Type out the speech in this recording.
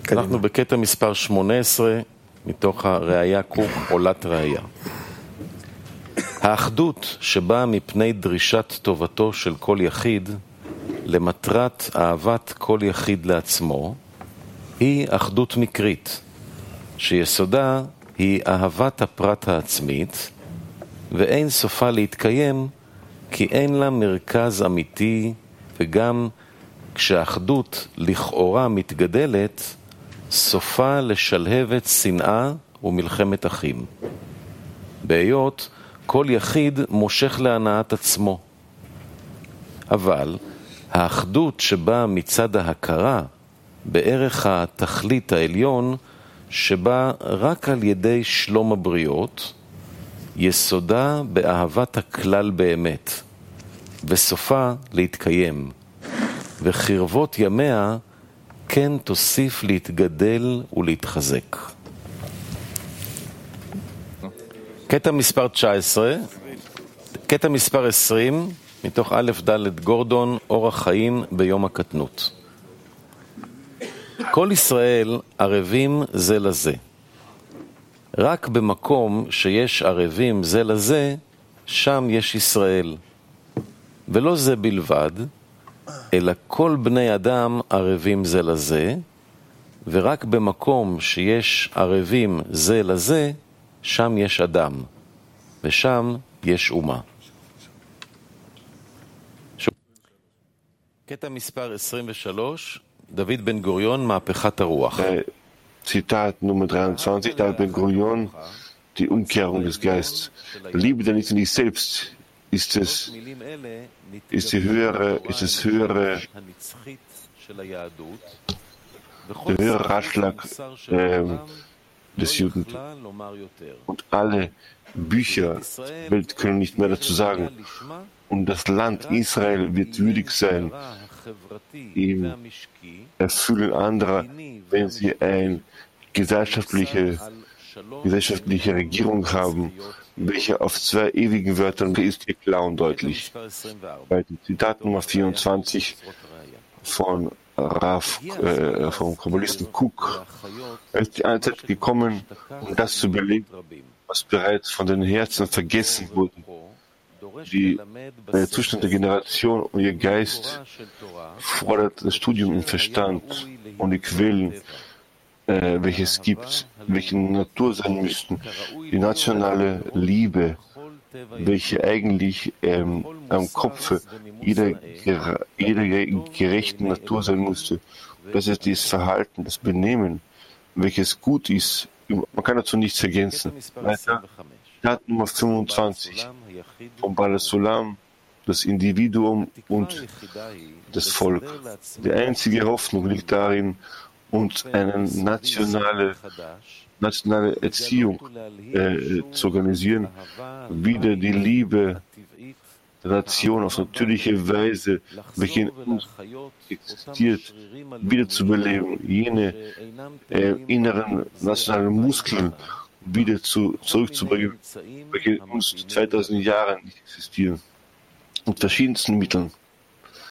אנחנו בקטע מספר 18 מתוך הראייה קוק עולת ראייה. האחדות שבאה מפני דרישת טובתו של כל יחיד למטרת אהבת כל יחיד לעצמו היא אחדות מקרית, שיסודה היא אהבת הפרט העצמית, ואין סופה להתקיים כי אין לה מרכז אמיתי, וגם כשהאחדות לכאורה מתגדלת, סופה לשלהבת שנאה ומלחמת אחים. בהיות כל יחיד מושך להנאת עצמו. אבל האחדות שבאה מצד ההכרה בערך התכלית העליון, שבא רק על ידי שלום הבריות, יסודה באהבת הכלל באמת, וסופה להתקיים, וחרבות ימיה כן תוסיף להתגדל ולהתחזק. קטע מספר 19, קטע מספר 20, מתוך א' ד' גורדון, אורח חיים ביום הקטנות. כל ישראל ערבים זה לזה. רק במקום שיש ערבים זה לזה, שם יש ישראל. ולא זה בלבד, אלא כל בני אדם ערבים זה לזה, ורק במקום שיש ערבים זה לזה, שם יש אדם, ושם יש אומה. קטע מספר 23, דוד בן גוריון, מהפכת הרוח. Zitat Nummer 23, David Ben Gurion, die Umkehrung des Geistes. Liebe der nicht in dich selbst, ist es höhere, der höhere Ratschlag des Judentums. Und alle Bücher der Welt können nicht mehr dazu sagen. Und das Land Israel wird würdig sein im Erfüllen anderer, wenn sie eine gesellschaftliche Regierung haben, welche auf zwei ewigen Wörtern ist, hier klar und deutlich. Bei dem Zitat Nummer 24 von vom Kabbalisten Cook ist die eine Zeit gekommen, um das zu belegen, was bereits von den Herzen vergessen wurde. Die Zustand der Generation und ihr Geist fordert das Studium im Verstand und die Quellen, welche es gibt, welche Natur sein müssten, die nationale Liebe, welche eigentlich am Kopfe jeder gerechten Natur sein musste. Das ist dieses Verhalten, das Benehmen, welches gut ist. Man kann dazu nichts ergänzen. Weiter, Tat Nummer 25 vom Bala Sulam, das Individuum und das Volk. Die einzige Hoffnung liegt darin, uns eine nationale Erziehung zu organisieren, wieder die Liebe der Nation auf natürliche Weise, welche in uns existiert, wieder zu beleben, jene inneren nationalen Muskeln wieder zurückzubringen, welche in uns 2000 Jahre nicht existieren, mit verschiedensten Mitteln.